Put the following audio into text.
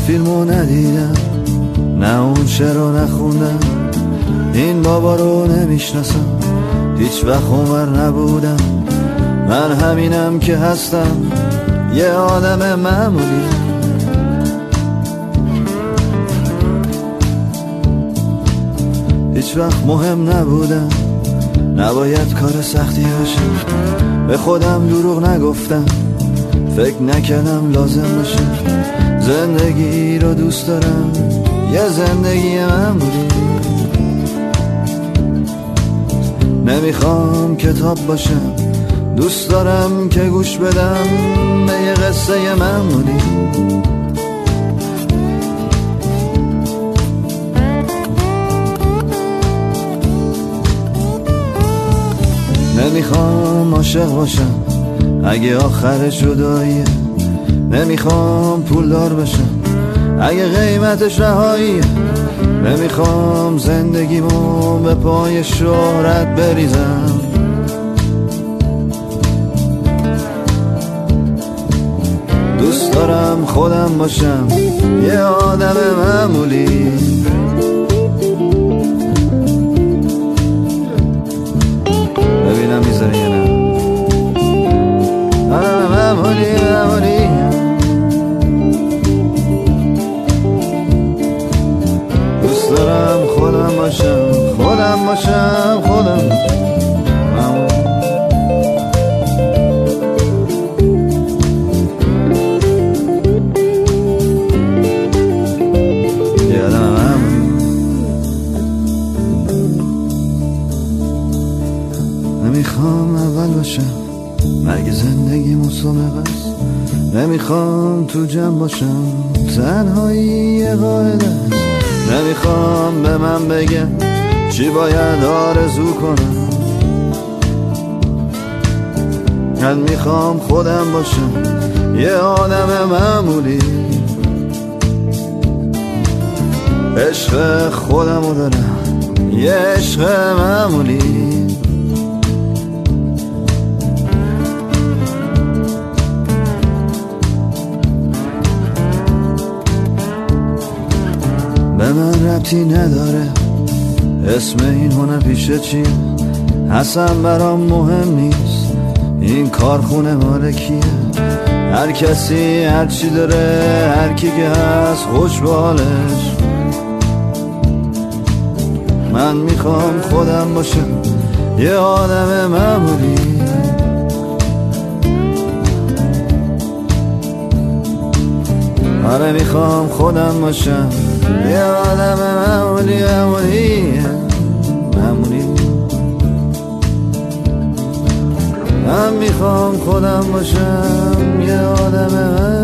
فیلمو ندیدم، نه اون شعرو نخوندم، این بابا رو نمیشناسم، هیچ وقت عمر نبودم، من همینم که هستم، یه آدم معمولی. هیچ وقت مهم نبودم، نباید کار سختی باشه، به خودم دروغ نگفتم، فکر نکردم لازم باشه، زندگی رو دوست دارم، یه زندگی معمولی. نمیخوام کتاب باشم، دوست دارم که گوش بدم به یه قصه معمولی. نمیخوام عاشق باشم اگه آخر جداییه، نمیخوام پولدار باشم اگه قیمتش رهاییه، نمیخوام زندگیمو به پای شهرت بریزم، دوست دارم خودم باشم، یه آدم معمولی. ببینم میذاره یا نه. آدم معمولی معمولی، دوست دارم خودم باشم، خودم باشم، خودم معمولی. یه آدم معمولی. نمیخوام اول باشم، مرگ زندگی مسابقه است، نمیخوام تو جمع باشم، تنهایی یه قاعده است، نمیخوام به من بگه چی باید آرزو کنم، من میخوام خودم باشم، یه آدم معمولی. عشق خودمو دارم، یه عشق معمولی. به من ربطی نداره اسم این هنرپیشه چیه، اصلا برام مهم نیست این کارخونه مال کیه، هر کسی هر چی داره، هر کی که هست خوش به حالش. من میخوام خودم باشم، یه آدم معمولی. آره میخوام خودم باشم، یه آدم معمولی معمولی معمولی. من میخوام خودم باشم، یه آدم معمولی.